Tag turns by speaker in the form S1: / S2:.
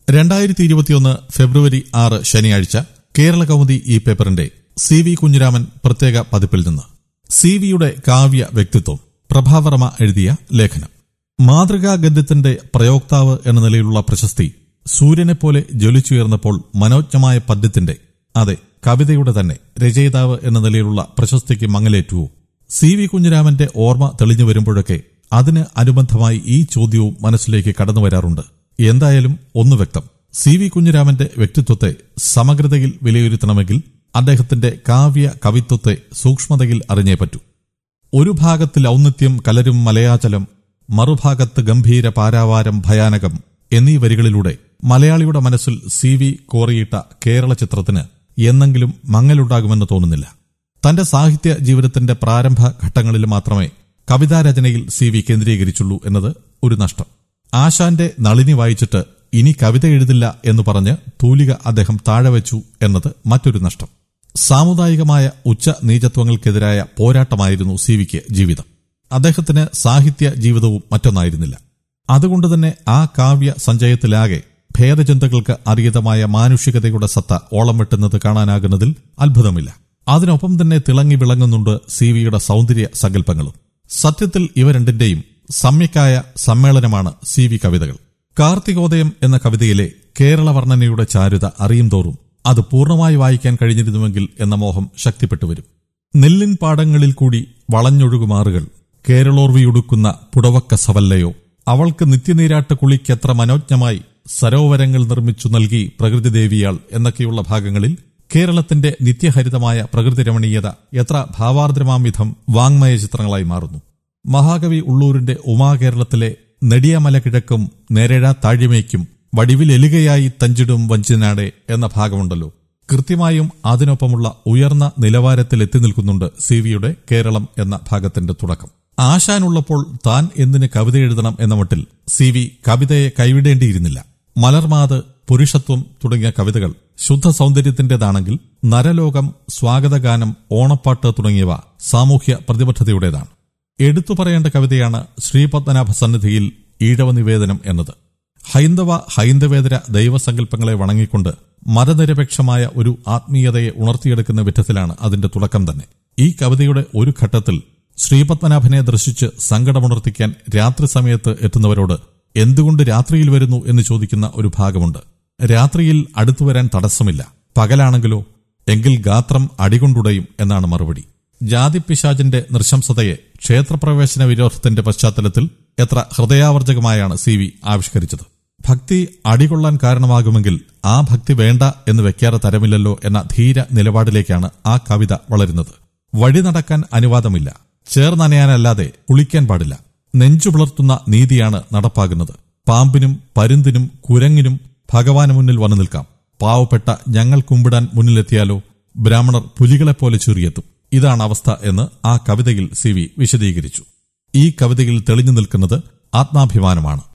S1: 2021 ഫെബ്രുവരി 6 ശനിയാഴ്ച കേരള കൗമുദി ഈ പേപ്പറിന്റെ CV കുഞ്ഞിരാമൻ പ്രത്യേക പതിപ്പിൽ നിന്ന് CV-യുടെ കാവ്യ വ്യക്തിത്വം പ്രഭാവർമ്മ എഴുതിയ ലേഖനം. മാതൃകാ ഗദ്യത്തിന്റെ പ്രയോക്താവ് എന്ന നിലയിലുള്ള പ്രശസ്തി സൂര്യനെപ്പോലെ ജ്വലിച്ചുയർന്നപ്പോൾ മനോജ്ഞമായ പദ്യത്തിന്റെ, അതെ കവിതയുടെ തന്നെ രചയിതാവ് എന്ന നിലയിലുള്ള പ്രശസ്തിക്ക് മങ്ങലേറ്റുവോ? CV കുഞ്ഞിരാമന്റെ ഓർമ്മ തെളിഞ്ഞു വരുമ്പോഴൊക്കെ അതിന് അനുബന്ധമായി ഈ ചോദ്യവും മനസ്സിലേക്ക് കടന്നുവരാറുണ്ട്. എന്തായാലും ഒന്ന് വ്യക്തം, CV കുഞ്ഞിരാമന്റെ വ്യക്തിത്വത്തെ സമഗ്രതയിൽ വിലയിരുത്തണമെങ്കിൽ അദ്ദേഹത്തിന്റെ കാവ്യ കവിത്വത്തെ സൂക്ഷ്മതയിൽ അറിഞ്ഞേ പറ്റൂ. ഒരു ഭാഗത്തിൽ ഔന്നിത്യം കലരും മലയാചലം, മറുഭാഗത്ത് ഗംഭീര പാരാവാരം ഭയാനകം എന്നീ വരികളിലൂടെ മലയാളിയുടെ മനസ്സിൽ CV കോറിയിട്ട കേരള ചിത്രത്തിന് എന്നെങ്കിലും മങ്ങലുണ്ടാകുമെന്ന് തോന്നുന്നില്ല. തന്റെ സാഹിത്യ ജീവിതത്തിന്റെ പ്രാരംഭ ഘട്ടങ്ങളിൽ മാത്രമേ കവിതാരചനയിൽ CV കേന്ദ്രീകരിച്ചുള്ളൂ എന്നത് ഒരു നഷ്ടം. ആശാന്റെ നളിനി വായിച്ചിട്ട് ഇനി കവിത എഴുതില്ല എന്ന് പറഞ്ഞ് തൂലിക അദ്ദേഹം താഴെ വെച്ചു എന്നത് മറ്റൊരു നഷ്ടം. സാമുദായികമായ ഉച്ച നീചത്വങ്ങൾക്കെതിരായ പോരാട്ടമായിരുന്നു CV-ക്ക് ജീവിതം. അദ്ദേഹത്തിന് സാഹിത്യ ജീവിതവും മറ്റൊന്നായിരുന്നില്ല. അതുകൊണ്ടുതന്നെ ആ കാവ്യ സഞ്ചയത്തിലാകെ ഭേദചിന്തകൾക്ക് അറിയതമായ മാനുഷികതയുടെ സത്ത ഓളം വെട്ടുന്നത് കാണാനാകുന്നതിൽ അത്ഭുതമില്ല. അതിനൊപ്പം തന്നെ തിളങ്ങി വിളങ്ങുന്നുണ്ട് CV-യുടെ സൗന്ദര്യ സങ്കല്പങ്ങളും. സത്യത്തിൽ ഇവ രണ്ടിന്റെയും സമ്യക്കായ സമ്മേളനമാണ് CV കവിതകൾ. കാർത്തികോദയം എന്ന കവിതയിലെ കേരള വർണ്ണനയുടെ ചാരുത അറിയും തോറും അത് പൂർണ്ണമായി വായിക്കാൻ കഴിഞ്ഞിരുന്നുവെങ്കിൽ എന്ന മോഹം ശക്തിപ്പെട്ടുവരും. നെല്ലിൻ പാടങ്ങളിൽ കൂടി വളഞ്ഞൊഴുകുമാറുകൾ, കേരളോർവിയുടുക്കുന്ന പുടവക്ക സവല്ലയോ, അവൾക്ക് നിത്യനീരാട്ട് കുളിക്കെത്ര മനോജ്ഞമായി സരോവരങ്ങൾ നിർമ്മിച്ചു നൽകി പ്രകൃതിദേവിയാൾ എന്നൊക്കെയുള്ള ഭാഗങ്ങളിൽ കേരളത്തിന്റെ നിത്യഹരിതമായ പ്രകൃതി രമണീയത എത്ര ഭാവാർദ്രമാം വിധം വാങ്മയ ചിത്രങ്ങളായി മാറുന്നു. മഹാകവി ഉള്ളൂരിന്റെ ഉമാകേരളത്തിലെ നെടിയമല കിഴക്കും നേരഴ താഴ്യമേക്കും വടിവിൽ എലുകയായി തഞ്ചിടും വഞ്ചിനാടെ എന്ന ഭാഗമുണ്ടല്ലോ. കൃത്യമായും അതിനൊപ്പമുള്ള ഉയർന്ന നിലവാരത്തിൽ എത്തി നിൽക്കുന്നുണ്ട് CV-യുടെ കേരളം എന്ന ഭാഗത്തിന്റെ തുടക്കം. ആശാനുള്ളപ്പോൾ താൻ എന്തിന് കവിത എഴുതണം എന്ന മട്ടിൽ CV കവിതയെ കൈവിടേണ്ടിയിരുന്നില്ല. മലർമാത്, പുരുഷത്വം തുടങ്ങിയ കവിതകൾ ശുദ്ധ സൗന്ദര്യത്തിന്റേതാണെങ്കിൽ നരലോകം, സ്വാഗതഗാനം, ഓണപ്പാട്ട് തുടങ്ങിയവ സാമൂഹ്യ പ്രതിബദ്ധതയുടേതാണ്. എടുത്തു പറയേണ്ട കവിതയാണ് ശ്രീപത്മനാഭ സന്നിധിയിൽ ഈഴവ നിവേദനം എന്നത്. ഹൈന്ദവേതര ദൈവസങ്കല്പങ്ങളെ വണങ്ങിക്കൊണ്ട് മതനിരപേക്ഷമായ ഒരു ആത്മീയതയെ ഉണർത്തിയെടുക്കുന്ന വിധത്തിലാണ് അതിന്റെ തുടക്കം തന്നെ. ഈ കവിതയുടെ ഒരു ഘട്ടത്തിൽ ശ്രീപത്മനാഭനെ ദർശിച്ച് സങ്കടമുണർത്തിക്കാൻ രാത്രി സമയത്ത് എത്തുന്നവരോട് എന്തുകൊണ്ട് രാത്രിയിൽ വരുന്നു എന്ന് ചോദിക്കുന്ന ഒരു ഭാഗമുണ്ട്. രാത്രിയിൽ അടുത്തുവരാൻ തടസ്സമില്ല, പകലാണെങ്കിലോ എങ്കിൽ ഗാത്രം അടികൊണ്ടുടയും എന്നാണ് മറുപടി. ജാതിപിശാചിന്റെ നൃശംസതയെ ക്ഷേത്രപ്രവേശന വിരോധത്തിന്റെ പശ്ചാത്തലത്തിൽ എത്ര ഹൃദയാവർജകമായാണ് CV ആവിഷ്കരിച്ചത്. ഭക്തി അടികൊള്ളാൻ കാരണമാകുമെങ്കിൽ ആ ഭക്തി വേണ്ട എന്ന് വെക്കാതെ തരമില്ലല്ലോ എന്ന ധീര നിലപാടിലേക്കാണ് ആ കവിത വളരുന്നത്. വഴി നടക്കാൻ അനുവാദമില്ല, ചേർന്നനയാനല്ലാതെ കുളിക്കാൻ പാടില്ല, നെഞ്ചു പുലർത്തുന്ന നീതിയാണ് നടപ്പാകുന്നത്. പാമ്പിനും പരുന്തിനും കുരങ്ങിനും ഭഗവാന് മുന്നിൽ വന്നു നിൽക്കാം, പാവപ്പെട്ട ഞങ്ങൾ കുമ്പിടാൻ മുന്നിലെത്തിയാലോ ബ്രാഹ്മണർ പുലികളെപ്പോലെ ചീറിയെത്തും. ഇതാണ് അവസ്ഥ എന്ന് ആ കവിതയിൽ CV വിശദീകരിച്ചു. ഈ കവിതയിൽ തെളിഞ്ഞു നിൽക്കുന്നത് ആത്മാഭിമാനമാണ്.